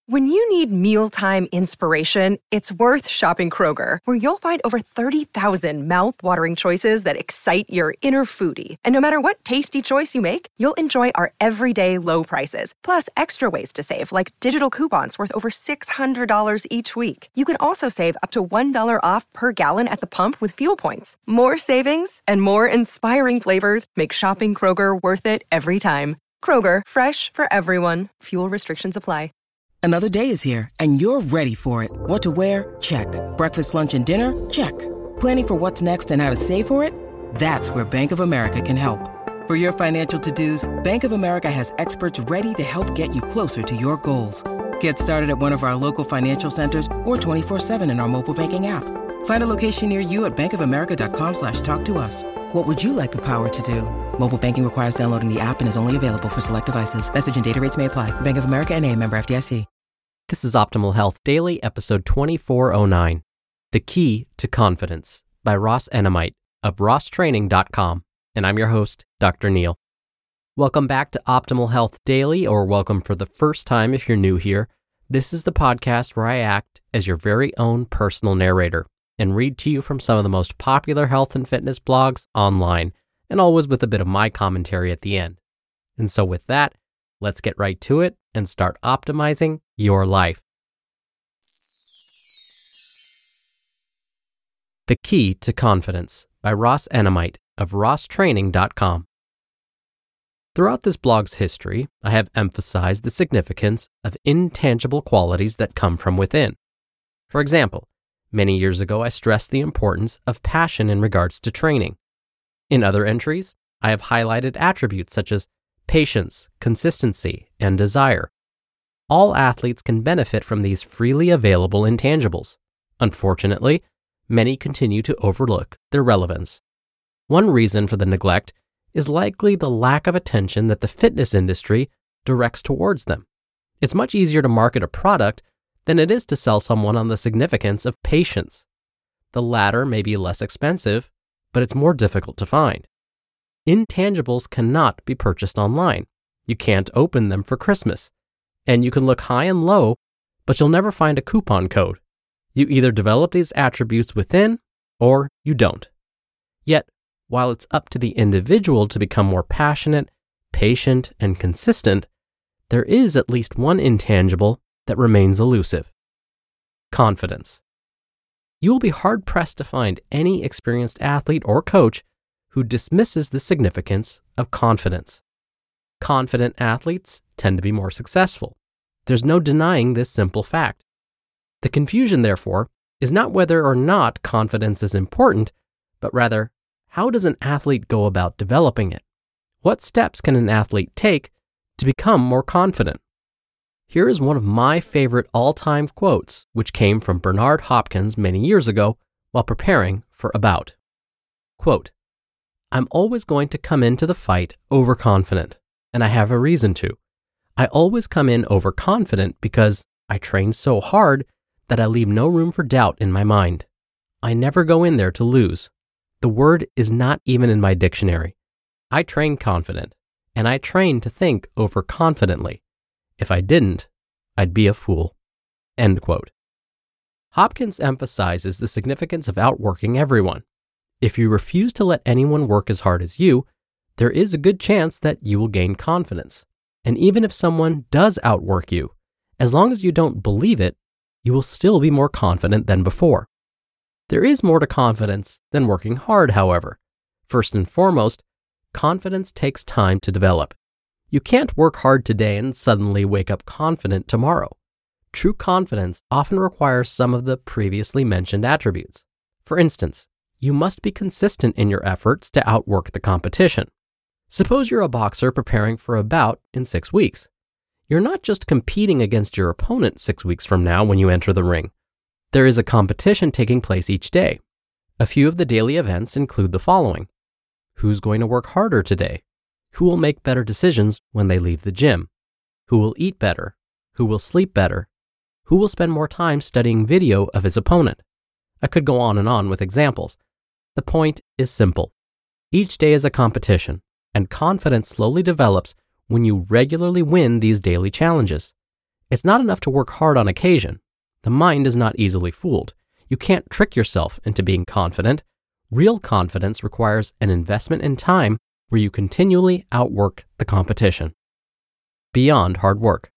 When you need mealtime inspiration, it's worth shopping Kroger, where you'll find over 30,000 mouth-watering choices that excite your inner foodie. And no matter what tasty choice you make, you'll enjoy our everyday low prices, plus extra ways to save, like digital coupons worth over $600 each week. You can also save up to $1 off per gallon at the pump with fuel points. More savings and more inspiring flavors make shopping Kroger worth it every time. Kroger, fresh for everyone. Fuel restrictions apply. Another day is here, and you're ready for it. What to wear? Check. Breakfast, lunch, and dinner? Check. Planning for what's next and how to save for it? That's where Bank of America can help. For your financial to-dos, Bank of America has experts ready to help get you closer to your goals. Get started at one of our local financial centers or 24/7 in our mobile banking app. Find a location near you at bankofamerica.com/talktous. What would you like the power to do? Mobile banking requires downloading the app and is only available for select devices. Message and data rates may apply. Bank of America N.A., member FDIC. This is Optimal Health Daily, episode 2409, The Key to Confidence by Ross Enamait of rosstraining.com, and I'm your host, Dr. Neil. Welcome back to Optimal Health Daily, or welcome for the first time if you're new here. This is the podcast where I act as your very own personal narrator and read to you from some of the most popular health and fitness blogs online, and always with a bit of my commentary at the end. And so with that, let's get right to it and start optimizing your life. The Key to Confidence by Ross Enamait of rosstraining.com. Throughout this blog's history, I have emphasized the significance of intangible qualities that come from within. For example, many years ago, I stressed the importance of passion in regards to training. In other entries, I have highlighted attributes such as patience, consistency, and desire. All athletes can benefit from these freely available intangibles. Unfortunately, many continue to overlook their relevance. One reason for the neglect is likely the lack of attention that the fitness industry directs towards them. It's much easier to market a product than it is to sell someone on the significance of patience. The latter may be less expensive, but it's more difficult to find. Intangibles cannot be purchased online. You can't open them for Christmas. And you can look high and low, but you'll never find a coupon code. You either develop these attributes within, or you don't. Yet, while it's up to the individual to become more passionate, patient, and consistent, there is at least one intangible that remains elusive: confidence. You will be hard-pressed to find any experienced athlete or coach who dismisses the significance of confidence. Confident athletes tend to be more successful. There's no denying this simple fact. The confusion, therefore, is not whether or not confidence is important, but rather, how does an athlete go about developing it? What steps can an athlete take to become more confident? Here is one of my favorite all-time quotes, which came from Bernard Hopkins many years ago while preparing for a bout. Quote, "I'm always going to come into the fight overconfident, and I have a reason to. I always come in overconfident because I train so hard that I leave no room for doubt in my mind. I never go in there to lose. The word is not even in my dictionary. I train confident, and I train to think overconfidently. If I didn't, I'd be a fool." End quote. Hopkins emphasizes the significance of outworking everyone. If you refuse to let anyone work as hard as you, there is a good chance that you will gain confidence. And even if someone does outwork you, as long as you don't believe it, you will still be more confident than before. There is more to confidence than working hard, however. First and foremost, confidence takes time to develop. You can't work hard today and suddenly wake up confident tomorrow. True confidence often requires some of the previously mentioned attributes. For instance, you must be consistent in your efforts to outwork the competition. Suppose you're a boxer preparing for a bout in 6 weeks. You're not just competing against your opponent 6 weeks from now when you enter the ring. There is a competition taking place each day. A few of the daily events include the following: who's going to work harder today? Who will make better decisions when they leave the gym? Who will eat better? Who will sleep better? Who will spend more time studying video of his opponent? I could go on with examples. The point is simple. Each day is a competition, and confidence slowly develops when you regularly win these daily challenges. It's not enough to work hard on occasion. The mind is not easily fooled. You can't trick yourself into being confident. Real confidence requires an investment in time where you continually outwork the competition. Beyond hard work.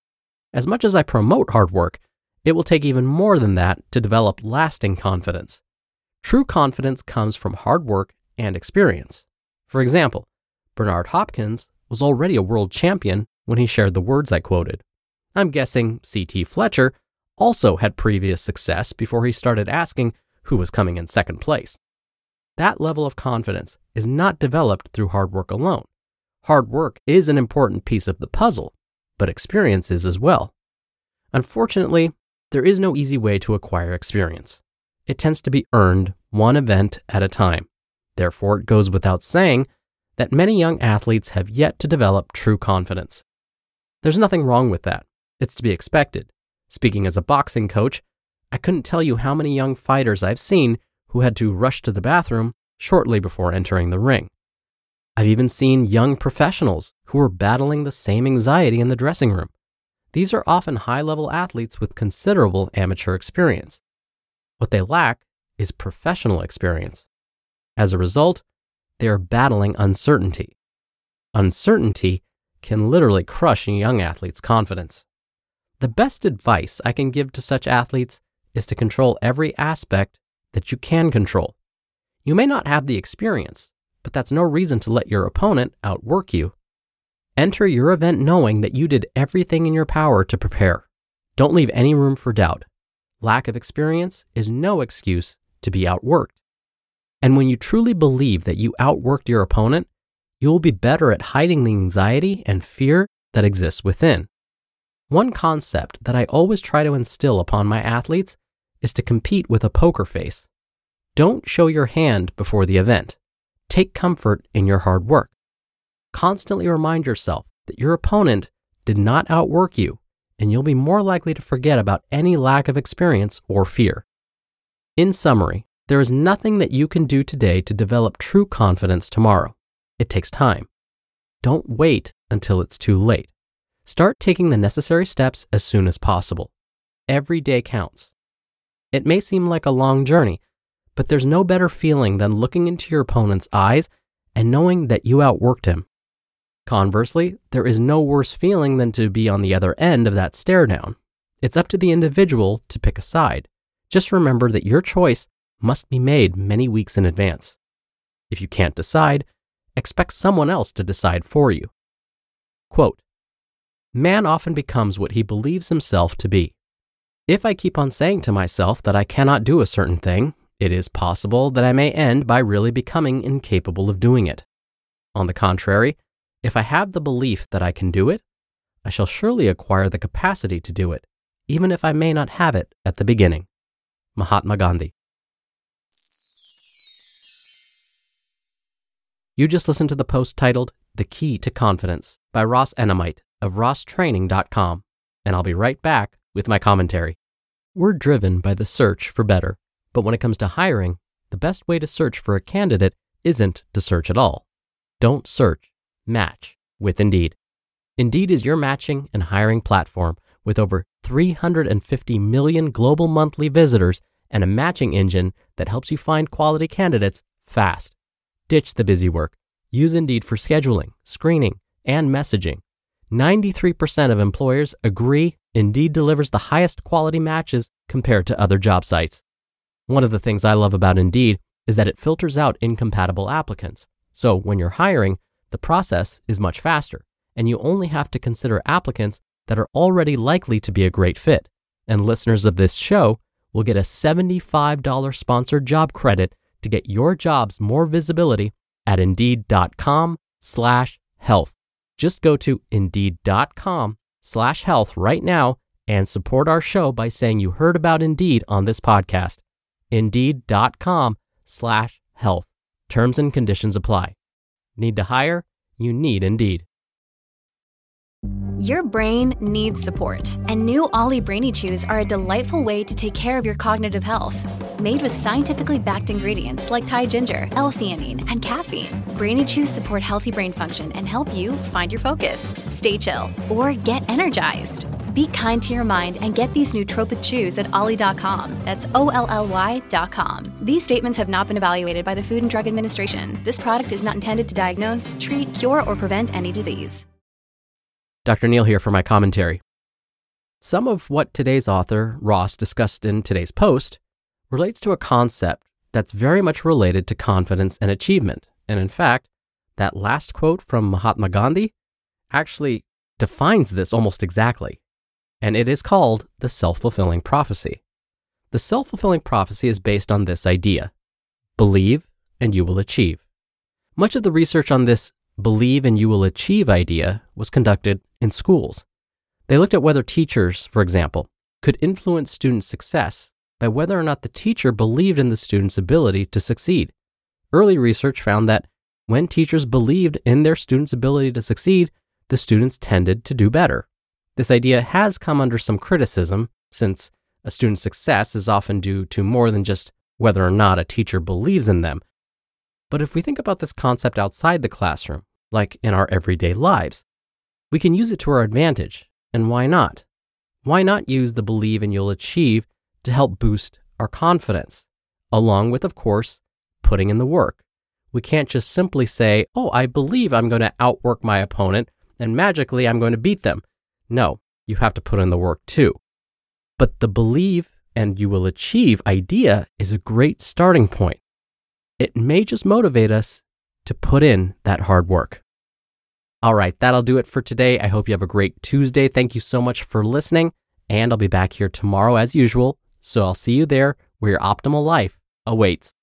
As much as I promote hard work, it will take even more than that to develop lasting confidence. True confidence comes from hard work and experience. For example, Bernard Hopkins was already a world champion when he shared the words I quoted. I'm guessing C.T. Fletcher also had previous success before he started asking who was coming in second place. That level of confidence is not developed through hard work alone. Hard work is an important piece of the puzzle, but experience is as well. Unfortunately, there is no easy way to acquire experience. It tends to be earned one event at a time. Therefore, it goes without saying that many young athletes have yet to develop true confidence. There's nothing wrong with that. It's to be expected. Speaking as a boxing coach, I couldn't tell you how many young fighters I've seen who had to rush to the bathroom shortly before entering the ring. I've even seen young professionals who were battling the same anxiety in the dressing room. These are often high-level athletes with considerable amateur experience. What they lack is professional experience. As a result, they are battling uncertainty. Uncertainty can literally crush a young athlete's confidence. The best advice I can give to such athletes is to control every aspect that you can control. You may not have the experience, but that's no reason to let your opponent outwork you. Enter your event knowing that you did everything in your power to prepare. Don't leave any room for doubt. Lack of experience is no excuse to be outworked. And when you truly believe that you outworked your opponent, you'll be better at hiding the anxiety and fear that exists within. One concept that I always try to instill upon my athletes is to compete with a poker face. Don't show your hand before the event. Take comfort in your hard work. Constantly remind yourself that your opponent did not outwork you, and you'll be more likely to forget about any lack of experience or fear. In summary, there is nothing that you can do today to develop true confidence tomorrow. It takes time. Don't wait until it's too late. Start taking the necessary steps as soon as possible. Every day counts. It may seem like a long journey, but there's no better feeling than looking into your opponent's eyes and knowing that you outworked him. Conversely, there is no worse feeling than to be on the other end of that stare down. It's up to the individual to pick a side. Just remember that your choice must be made many weeks in advance. If you can't decide, expect someone else to decide for you. Quote, "Man often becomes what he believes himself to be. If I keep on saying to myself that I cannot do a certain thing, it is possible that I may end by really becoming incapable of doing it. On the contrary, if I have the belief that I can do it, I shall surely acquire the capacity to do it, even if I may not have it at the beginning." Mahatma Gandhi. You just listened to the post titled "The Key to Confidence" by Ross Enamait of RossTraining.com, and I'll be right back with my commentary. We're driven by the search for better, but when it comes to hiring, the best way to search for a candidate isn't to search at all. Don't search, match with Indeed. Indeed is your matching and hiring platform with over 350 million global monthly visitors and a matching engine that helps you find quality candidates fast. Ditch the busy work. Use Indeed for scheduling, screening, and messaging. 93% of employers agree Indeed delivers the highest quality matches compared to other job sites. One of the things I love about Indeed is that it filters out incompatible applicants. So when you're hiring, the process is much faster, and you only have to consider applicants that are already likely to be a great fit. And listeners of this show will get a $75 sponsored job credit to get your jobs more visibility at Indeed.com/health. Just go to Indeed.com/health right now and support our show by saying you heard about Indeed on this podcast. Indeed.com/health. Terms and conditions apply. Need to hire? You need Indeed. Your brain needs support, and new Ollie Brainy Chews are a delightful way to take care of your cognitive health. Made with scientifically backed ingredients like Thai ginger, L-theanine, and caffeine, Brainy Chews support healthy brain function and help you find your focus, stay chill, or get energized. Be kind to your mind and get these nootropic chews at olly.com. That's OLLY.com. These statements have not been evaluated by the Food and Drug Administration. This product is not intended to diagnose, treat, cure, or prevent any disease. Dr. Neal here for my commentary. Some of what today's author, Ross, discussed in today's post relates to a concept that's very much related to confidence and achievement. And in fact, that last quote from Mahatma Gandhi actually defines this almost exactly. And it is called the self-fulfilling prophecy. The self-fulfilling prophecy is based on this idea: believe and you will achieve. Much of the research on this believe and you will achieve idea was conducted in schools. They looked at whether teachers, for example, could influence student success by whether or not the teacher believed in the student's ability to succeed. Early research found that when teachers believed in their students' ability to succeed, the students tended to do better. This idea has come under some criticism, since a student's success is often due to more than just whether or not a teacher believes in them. But if we think about this concept outside the classroom, like in our everyday lives, we can use it to our advantage. And why not? Why not use the believe and you'll achieve to help boost our confidence, along with, of course, putting in the work? We can't just simply say, oh, I believe I'm going to outwork my opponent and magically I'm going to beat them. No, you have to put in the work too. But the believe and you will achieve idea is a great starting point. It may just motivate us to put in that hard work. All right, that'll do it for today. I hope you have a great Tuesday. Thank you so much for listening, and I'll be back here tomorrow as usual. So I'll see you there where your optimal life awaits.